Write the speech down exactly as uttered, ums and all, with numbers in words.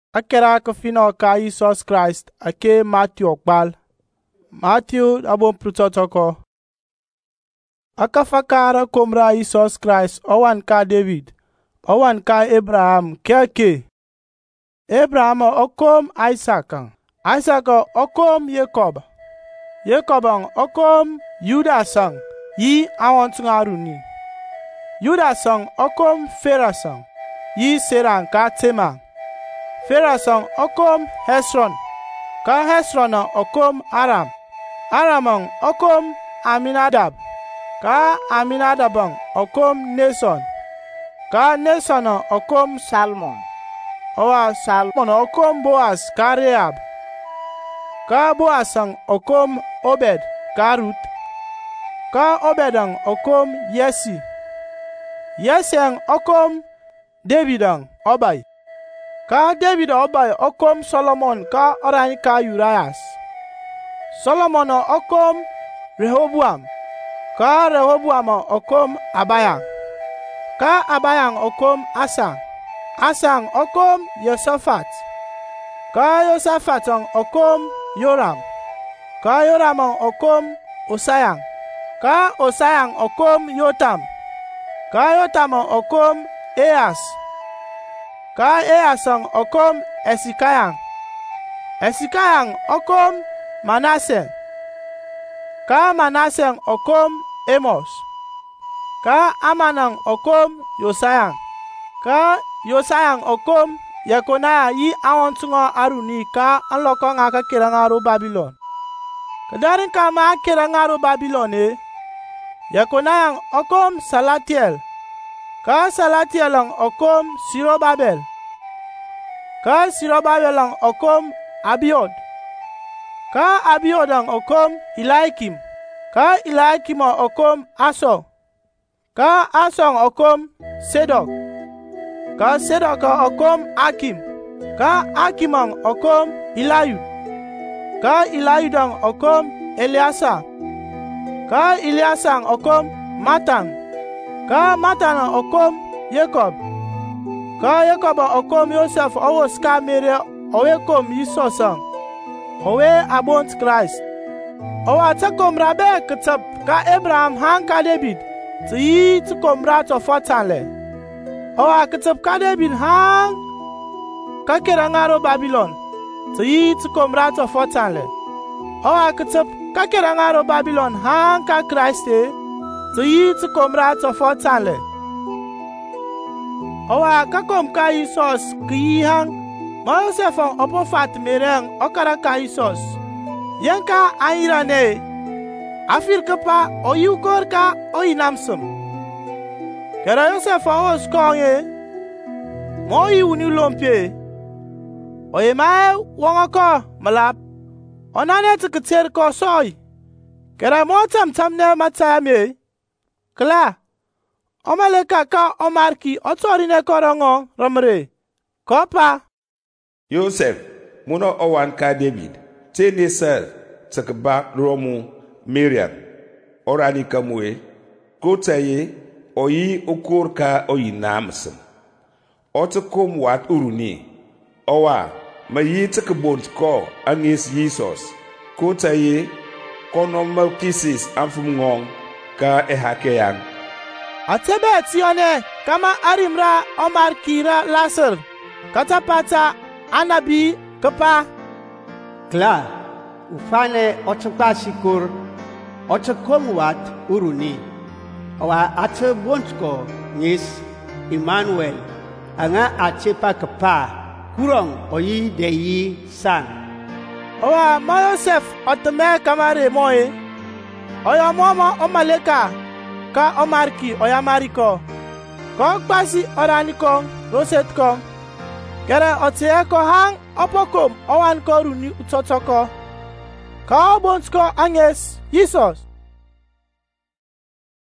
akera ke fino ka Jesus Christ ake Matthew okbal. Matthew abon prutotoko. Aka fakara komra Jesus Christ owan ka David. Owan ka Abraham keke. Abraham okom Isaac. Isaac okom Jacob. Jacob okom Judas yi awon tungaruni. Judas okom Phares yi Serah ka Tema. Phares okom Hesron. Ka Hesron okom Aram. Aram okom Aminadab. Ka Aminadab okom Nason. Ka Nason okom Salmon. Owa Salmon okom Boaz ka Rehab. Ka Boaz okom Obed ka Ruth. Ka Obed okom Yesi. Yesi okom David Obay. Ka David Obay okom Solomon ka orani ka Urias. Solomon okom Rehoboam. Ka Rehoboam okom Abaya. Ka Abaya okom Asa. Asa okom Yosaphat. Ka Yosaphat okom Yoram. Ka Yoram okom Osaya. Ka Osaya okom Yotam. Ka Yotam okom Eas. Ka Eas okom Esikaya. Esikaya okom Manasseh. Ka Manasseh okom Amos. Ka Aman okom Yosaya. Ka Yosaya okom Yekonaya yi awon tunga aruni ka anloko ngaka kirangaro Babylon. Kadarin ka ma kirangaro Babylon e. Yekonaya okom Salatiel. Ka Salatiel okom Sirobabel. Ka Sirobabel okom Abiod. Ka Abiod okom Eliakim. Ka Eliakim okom Asor. Ka Asor okom Sedok. Ka Sedok okom Akim. Ka Akim okom Eliud. Ka Eliud okom Eliasa. Ka Eliasa okom Matan. Ka Matan okom Jacob. Ka Jacob okom Joseph owos ka mere owe kom Jesus. Owe abont Christ. Owa ta komra be kitab ka Abraham han ka David. Ti ti komra to fotanle. Owa kitab ka David han ka kerangaro Babylon. Ti ti komra to fotanle. Owa kitab ka kerangaro Babylon han ka Christ e. Ti ti komra to fotanle. Owa ka kom ka Jesus ki han ma Joseph opo fat mereng okara ka Jesus. Yanka airane afir kapa oyukor ka oinamsum. Kera Joseph os konge moi uni lompie. Oye mai wongako malap. Onane tikter ko soy. Kera motam tamne matame. Kla. Omaleka ka omarki otorine korongo romre. Kopa. Joseph muno owan ka David. Tene sel tsakba romu Miriam. Orani kamwe. Kotaye oyi okur ka oyi namsum. Otakom wat uruni. Owa mayi tsakbont ko angis Jesus. Kotaye kono malkisis amfum ngong ka ehakeyang. Atebe tione kama arimra Omar kira Lasar. Katapata anabi kapa. Kla, ufane otakpa sikur, otakomwat uruni. Awa ate bontko nis Emmanuel, anga atepa kapa, kurong oyi deyi san. Awa ma Yosef otame kamare moe. Oya mama omaleka ka omarki oya mariko. Ko kwasi oraniko rosetko. Kere otie ko hang opokom owan ko runi utotoko. Ka obonsko anyes Jesus.